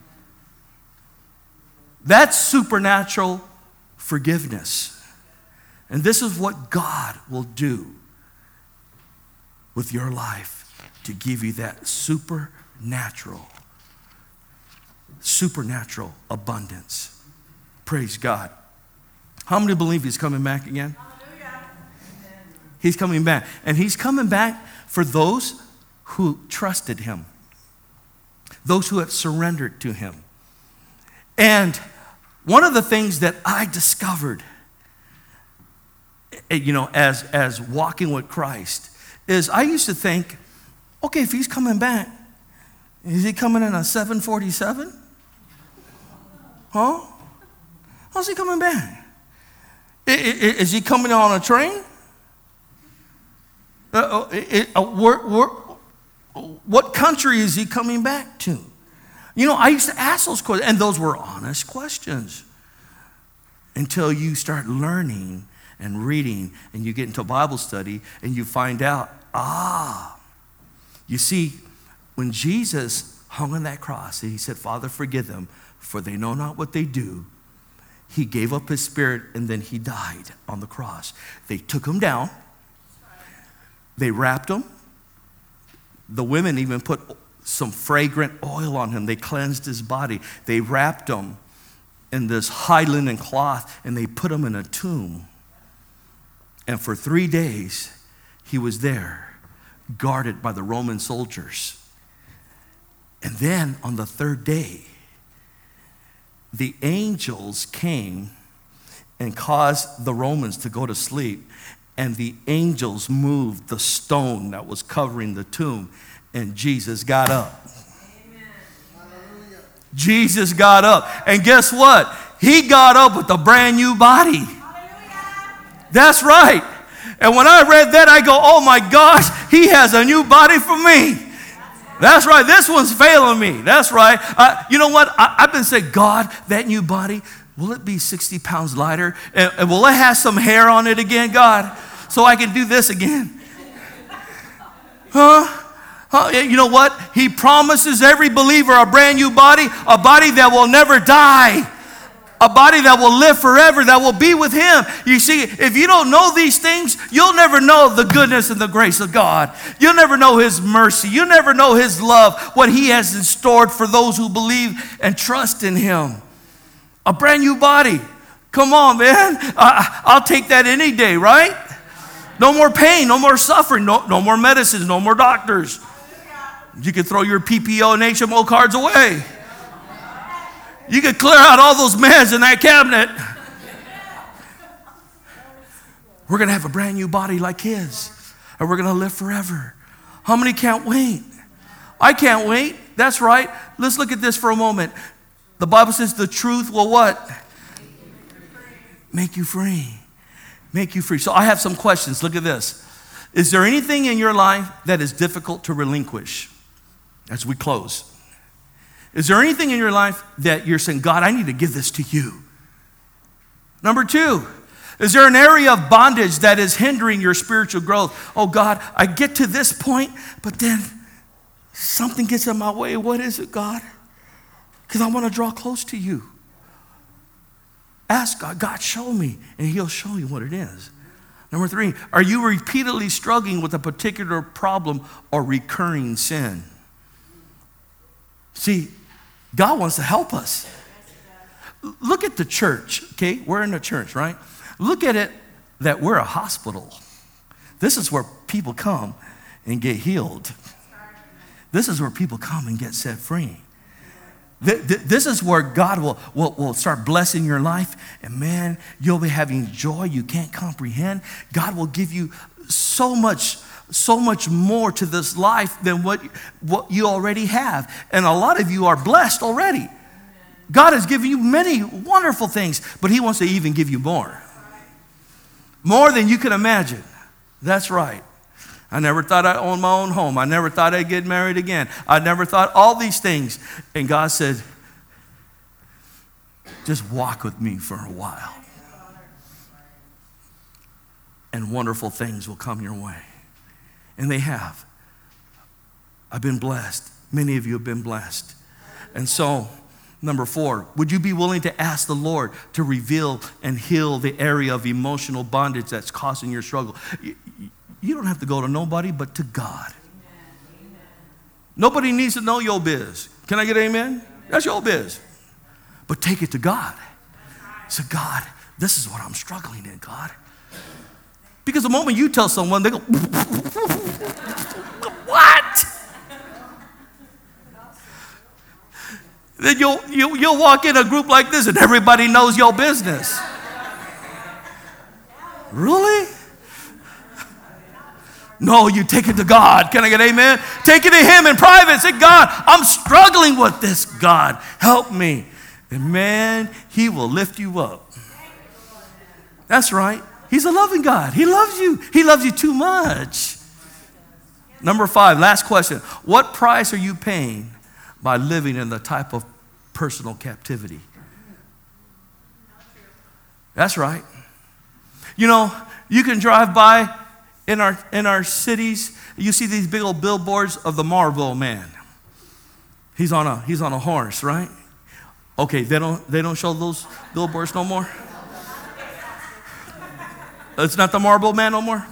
That's supernatural forgiveness. And this is what God will do with your life to give you that supernatural abundance. Praise God. How many believe he's coming back again? He's coming back. And he's coming back for those who trusted him, those who have surrendered to him. And one of the things that I discovered as walking with Christ is I used to think, okay, if he's coming back, is he coming in a 747? Huh? How's he coming back? Is he coming on a train? What country is he coming back to? I used to ask those questions, and those were honest questions. Until you start learning and reading, and you get into Bible study, and you find out, you see, when Jesus hung on that cross, and he said, Father, forgive them, for they know not what they do. He gave up his spirit, and then he died on the cross. They took him down. They wrapped him. The women even put some fragrant oil on him. They cleansed his body. They wrapped him in this high linen cloth, and they put him in a tomb. And for 3 days, he was there, guarded by the Roman soldiers. And then on the third day, the angels came and caused the Romans to go to sleep. And the angels moved the stone that was covering the tomb. And Jesus got up. Amen. Jesus got up. And guess what? He got up with a brand new body. Hallelujah. That's right. And when I read that, I go, oh my gosh, he has a new body for me. That's right. This one's failing me. That's right. You know what? I've been saying, God, that new body, will it be 60 pounds lighter? And will it have some hair on it again, God? So I can do this again. You know what? He promises every believer a brand new body, a body that will never die, a body that will live forever, that will be with him. You see, if you don't know these things, you'll never know the goodness and the grace of God. You'll never know his mercy. You'll never know his love, what he has in store for those who believe and trust in him. A brand new body. Come on, man. I'll take that any day, right? No more pain, no more suffering, no more medicines, no more doctors. You can throw your PPO and HMO cards away. You can clear out all those meds in that cabinet. We're going to have a brand new body like his, and we're going to live forever. How many can't wait? I can't wait. That's right. Let's look at this for a moment. The Bible says the truth will what? Make you free. Make you free. So I have some questions. Look at this. Is there anything in your life that is difficult to relinquish as we close? Is there anything in your life that you're saying, God, I need to give this to you? Number 2, is there an area of bondage that is hindering your spiritual growth? Oh, God, I get to this point, but then something gets in my way. What is it, God? Because I want to draw close to you. Ask God, God, show me, and he'll show you what it is. Number 3, are you repeatedly struggling with a particular problem or recurring sin? See, God wants to help us. Look at the church, okay? We're in the church, right? Look at it that we're a hospital. This is where people come and get healed. This is where people come and get set free. This is where God will start blessing your life, and man, you'll be having joy you can't comprehend. God will give you so much more to this life than what you already have. And a lot of you are blessed already. God has given you many wonderful things, but he wants to even give you more. More than you can imagine. That's right. I never thought I'd own my own home. I never thought I'd get married again. I never thought all these things. And God said, just walk with me for a while. And wonderful things will come your way. And they have. I've been blessed. Many of you have been blessed. And so, number 4, would you be willing to ask the Lord to reveal and heal the area of emotional bondage that's causing your struggle? You don't have to go to nobody but to God. Amen. Nobody needs to know your biz. Can I get an amen? Amen? That's your biz. But take it to God. Say, God, this is what I'm struggling in, God. Because the moment you tell someone, they go, what? Then you'll walk in a group like this and everybody knows your business. Really? No, you take it to God. Can I get amen? Take it to him in private. Say, God, I'm struggling with this. God, help me. And man, he will lift you up. That's right. He's a loving God. He loves you. He loves you too much. Number 5, last question. What price are you paying by living in the type of personal captivity? That's right. You know, you can drive by in our cities. You see these big old billboards of the Marlboro Man. He's on a horse, right? Okay, they don't show those billboards no more. It's not the Marlboro Man no more.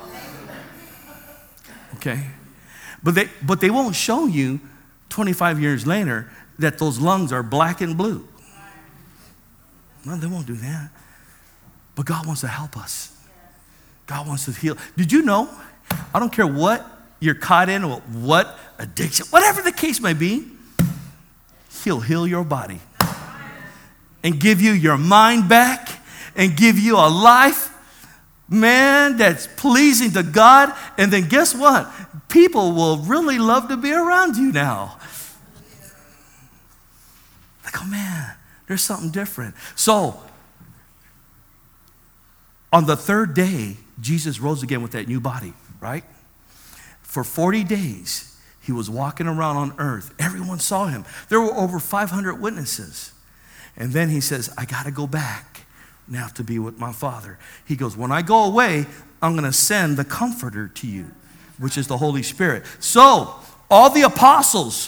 Okay, but they won't show you 25 years later that those lungs are black and blue. No, they won't do that. But God wants to help us. God wants to heal. Did you know? I don't care what you're caught in or what addiction, whatever the case may be, he'll heal your body and give you your mind back and give you a life, man, that's pleasing to God. And then guess what? People will really love to be around you now. Like, oh man, there's something different. So, on the 3rd day, Jesus rose again with that new body, right? For 40 days, he was walking around on earth. Everyone saw him. There were over 500 witnesses. And then he says, I got to go back now to be with my Father. He goes, when I go away, I'm going to send the Comforter to you, which is the Holy Spirit. So, all the apostles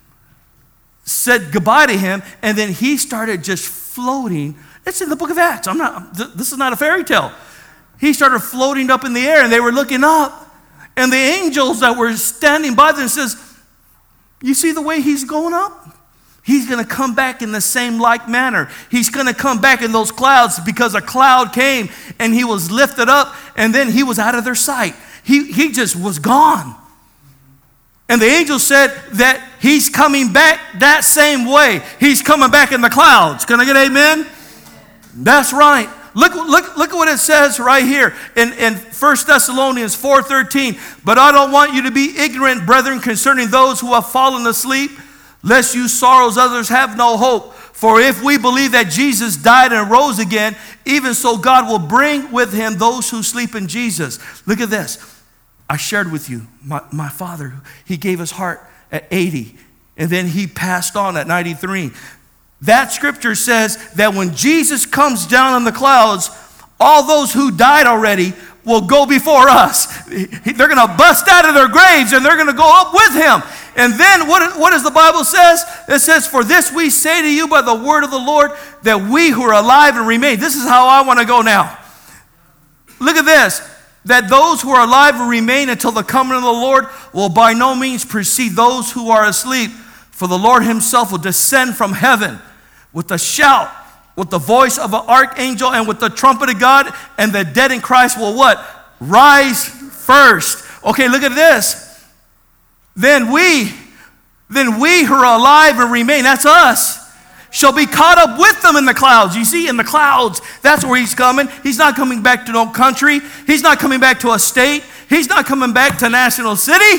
said goodbye to him, and then he started just floating. It's in the book of Acts. This is not a fairy tale. He started floating up in the air, and they were looking up. And the angels that were standing by them says, you see the way he's going up? He's going to come back in the same like manner. He's going to come back in those clouds, because a cloud came and he was lifted up, and then he was out of their sight. He just was gone. And the angel said that he's coming back that same way. He's coming back in the clouds. Can I get amen? That's right. Look at what it says right here in 1 Thessalonians 4:13. But I don't want you to be ignorant, brethren, concerning those who have fallen asleep, lest you sorrows others have no hope. For if we believe that Jesus died and rose again, even so God will bring with him those who sleep in Jesus. Look at this. I shared with you, my father, he gave his heart at 80, and then he passed on at 93. That scripture says that when Jesus comes down on the clouds, all those who died already will go before us. They're going to bust out of their graves and they're going to go up with him. And then what does the Bible says? It says, for this we say to you by the word of the Lord, that we who are alive and remain. This is how I want to go now. Look at this. That those who are alive and remain until the coming of the Lord will by no means precede those who are asleep. For the Lord himself will descend from heaven with a shout, with the voice of an archangel, and with the trumpet of God, and the dead in Christ will what? Rise first. Okay, look at this. Then we who are alive and remain, that's us, shall be caught up with them in the clouds. You see, in the clouds, that's where he's coming. He's not coming back to no country. He's not coming back to a state. He's not coming back to National City.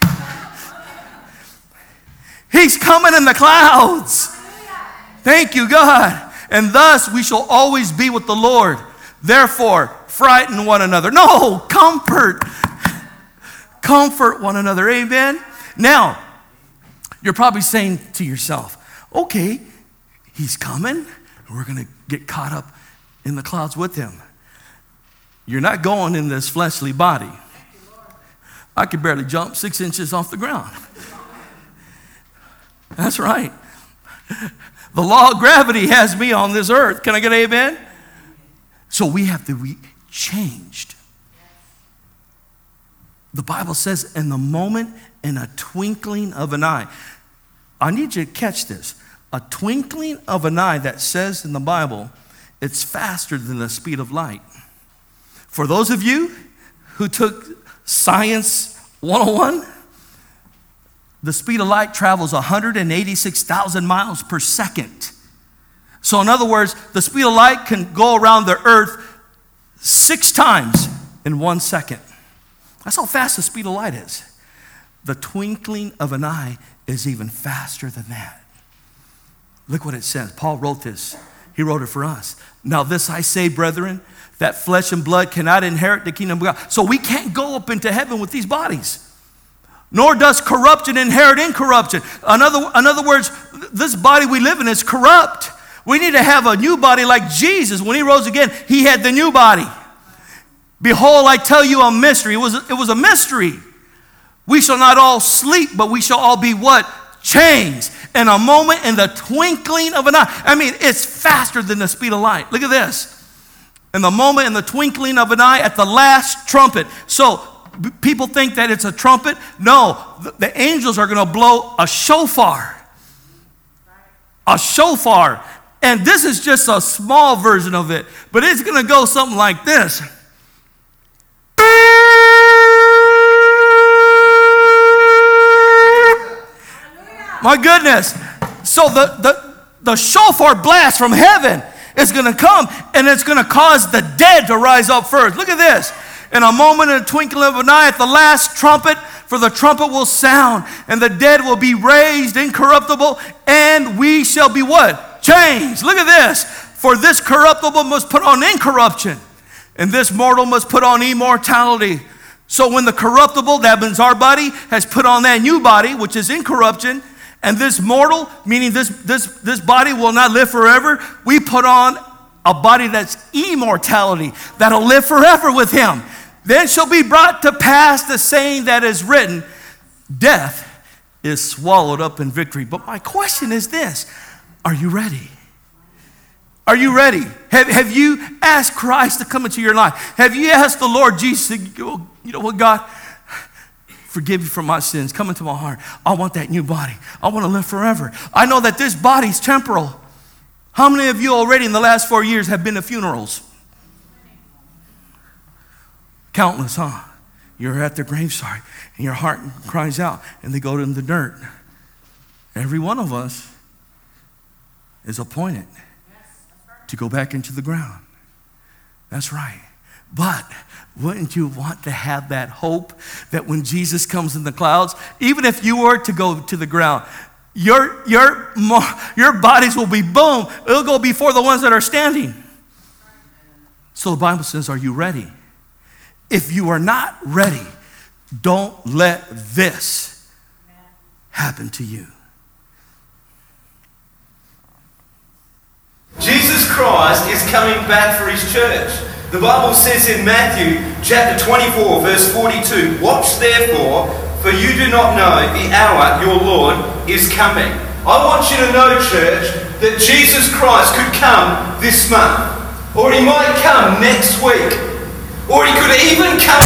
He's coming in the clouds. Thank you, God. And thus we shall always be with the Lord. Therefore, frighten one another. No, comfort. Comfort one another. Amen. Now, you're probably saying to yourself, okay, he's coming, and we're going to get caught up in the clouds with him. You're not going in this fleshly body. I could barely jump 6 inches off the ground. That's right. The law of gravity has me on this earth. Can I get an amen? So we have to be changed. The Bible says, in the moment, in a twinkling of an eye. I need you to catch this. A twinkling of an eye, that says in the Bible, it's faster than the speed of light. For those of you who took Science 101, the speed of light travels 186,000 miles per second. So in other words, the speed of light can go around the earth 6 times in 1 second. That's how fast the speed of light is. The twinkling of an eye is even faster than that. Look what it says. Paul wrote this. He wrote it for us. Now this I say, brethren, that flesh and blood cannot inherit the kingdom of God. So we can't go up into heaven with these bodies. Nor does corruption inherit incorruption. In other words, this body we live in is corrupt. We need to have a new body like Jesus. When he rose again, he had the new body. Behold, I tell you a mystery. It was a mystery. We shall not all sleep, but we shall all be what? Changed. In a moment, in the twinkling of an eye. I mean, it's faster than the speed of light. Look at this. In the moment, in the twinkling of an eye, at the last trumpet. So, people think that it's a trumpet. No, the angels are going to blow a shofar. A shofar. And this is just a small version of it. But it's going to go something like this. My goodness. So the shofar blast from heaven is going to come, and it's going to cause the dead to rise up first. Look at this. In a moment, in a twinkling of an eye, at the last trumpet, for the trumpet will sound, and the dead will be raised incorruptible, and we shall be what? Changed. Look at this. For this corruptible must put on incorruption, and this mortal must put on immortality. So when the corruptible, that means our body, has put on that new body, which is incorruption, and this mortal, meaning this body will not live forever, we put on a body that's immortality, that'll live forever with him. Then shall be brought to pass the saying that is written, death is swallowed up in victory. But my question is this, are you ready? Are you ready? Have you asked Christ to come into your life? Have you asked the Lord Jesus, you know what, God, forgive me for my sins. Come into my heart. I want that new body. I want to live forever. I know that this body's temporal. How many of you already in the last 4 years have been to funerals? Countless, huh? You're at their gravesite and your heart cries out and they go in the dirt. Every one of us is appointed to go back into the ground. That's right. But wouldn't you want to have that hope that when Jesus comes in the clouds, even if you were to go to the ground, your bodies will be boom. It'll go before the ones that are standing. So the Bible says, are you ready? If you are not ready, don't let this happen to you. Jesus Christ is coming back for his church. The Bible says in Matthew chapter 24 verse 42, watch therefore, for you do not know the hour your Lord is coming. I want you to know, church, that Jesus Christ could come this month, or he might come next week, or he could even come.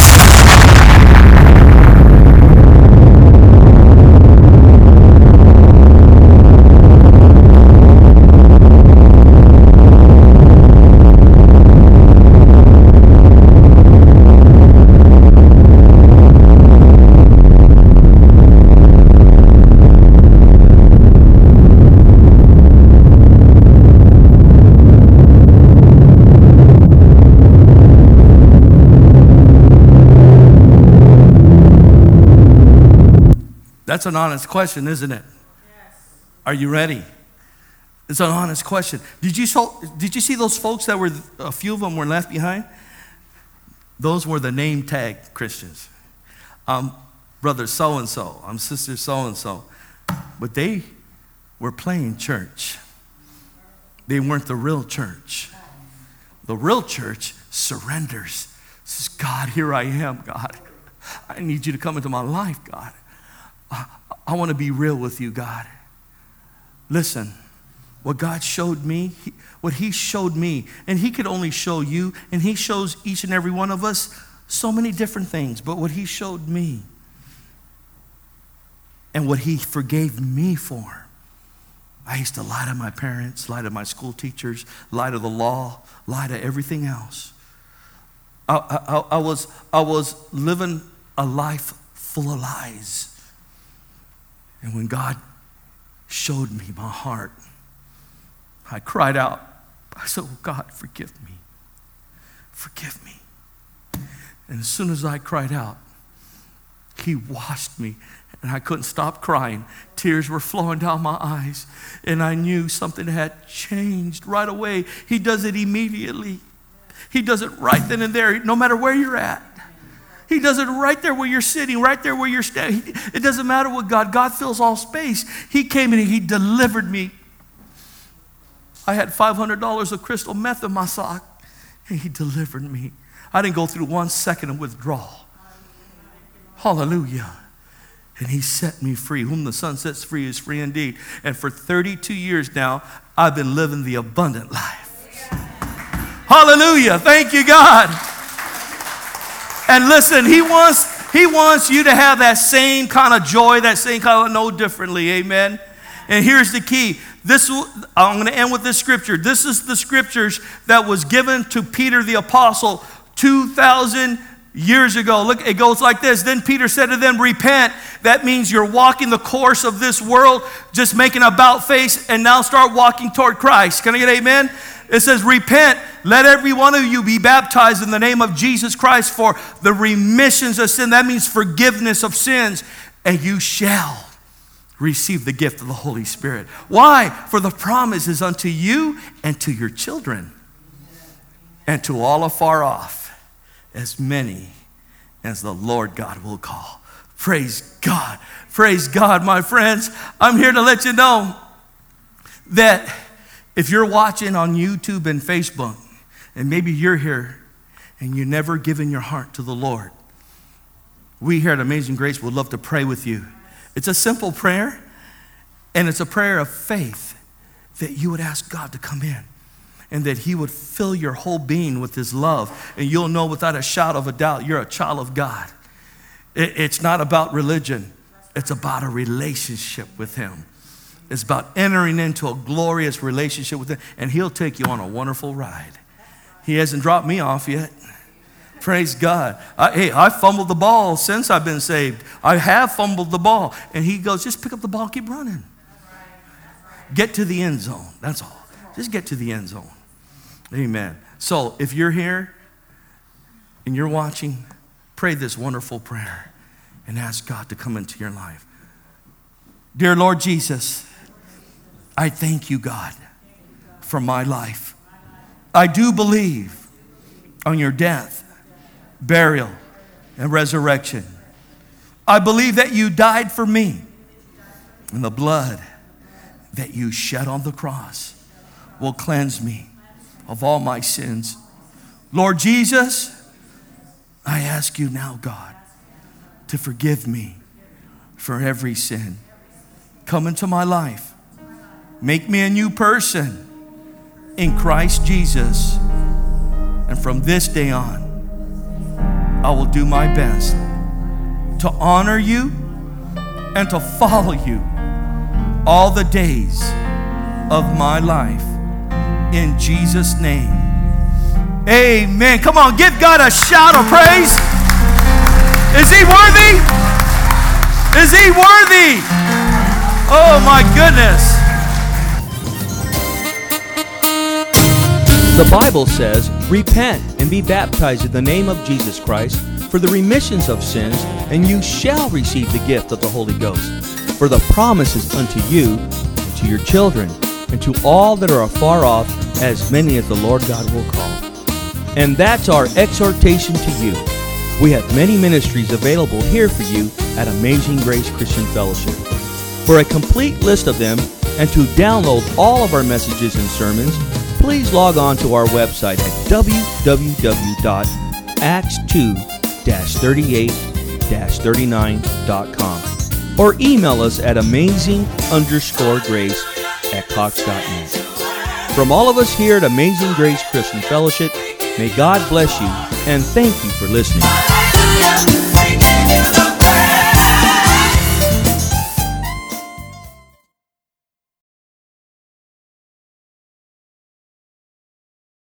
That's an honest question, isn't it? Yes. Are you ready? It's an honest question. Did you see those folks that were, a few of them were left behind? Those were the name tag Christians. Brother so-and-so, sister so-and-so. But they were playing church. They weren't the real church. The real church surrenders. Says, God, here I am, God. I need you to come into my life, God. I want to be real with you, God. Listen, what God showed me, what he showed me, and he could only show you, and he shows each and every one of us so many different things, but what he showed me and what he forgave me for. I used to lie to my parents, lie to my school teachers, lie to the law, lie to everything else. I was living a life full of lies. And when God showed me my heart, I cried out. I said, oh, God, forgive me. Forgive me. And as soon as I cried out, He washed me, and I couldn't stop crying. Tears were flowing down my eyes, and I knew something had changed right away. He does it immediately. He does it right then and there, no matter where you're at. He does it right there where you're sitting, right there where you're standing. It doesn't matter what God fills all space. He came in and he delivered me. I had $500 of crystal meth in my sock, and he delivered me. I didn't go through 1 second of withdrawal. Hallelujah. And he set me free. Whom the Son sets free is free indeed. And for 32 years now, I've been living the abundant life. Hallelujah. Thank you, God. And listen, he wants you to have that same kind of joy, that same kind of know differently. Amen. And here's the key. I'm going to end with this scripture. This is the scriptures that was given to Peter the apostle 2,000 years ago. Look, it goes like this. Then Peter said to them, repent. That means you're walking the course of this world, just making an about face, and now start walking toward Christ. Can I get amen? It says, repent. Let every one of you be baptized in the name of Jesus Christ for the remissions of sin. That means forgiveness of sins. And you shall receive the gift of the Holy Spirit. Why? For the promise is unto you and to your children and to all afar off, as many as the Lord God will call. Praise God. Praise God, my friends. I'm here to let you know that if you're watching on YouTube and Facebook, and maybe you're here and you've never given your heart to the Lord, we here at Amazing Grace would love to pray with you. It's a simple prayer, and it's a prayer of faith that you would ask God to come in and that he would fill your whole being with his love, and you'll know without a shadow of a doubt you're a child of God. It's not about religion. It's about a relationship with him. It's about entering into a glorious relationship with him, and he'll take you on a wonderful ride. He hasn't dropped me off yet. Praise God. I fumbled the ball since I've been saved. I have fumbled the ball. And he goes, just pick up the ball, keep running. Get to the end zone. That's all. Just get to the end zone. Amen. So if you're here and you're watching, pray this wonderful prayer and ask God to come into your life. Dear Lord Jesus, I thank you, God, for my life. I do believe on your death, burial, and resurrection. I believe that you died for me, and the blood that you shed on the cross will cleanse me of all my sins. Lord Jesus, I ask you now, God, to forgive me for every sin. Come into my life. Make me a new person in Christ Jesus. And from this day on, I will do my best to honor you and to follow you all the days of my life. In Jesus' name, amen. Come on, give God a shout of praise. Is he worthy? Is he worthy? Oh my goodness. The Bible says, repent and be baptized in the name of Jesus Christ for the remissions of sins, and you shall receive the gift of the Holy Ghost. For the promise is unto you, and to your children, and to all that are afar off, as many as the Lord God will call. And that's our exhortation to you. We have many ministries available here for you at Amazing Grace Christian Fellowship. For a complete list of them, and to download all of our messages and sermons, please log on to our website at www.acts2-38-39.com or email us at amazing_grace@cox.net. From all of us here at Amazing Grace Christian Fellowship, may God bless you and thank you for listening.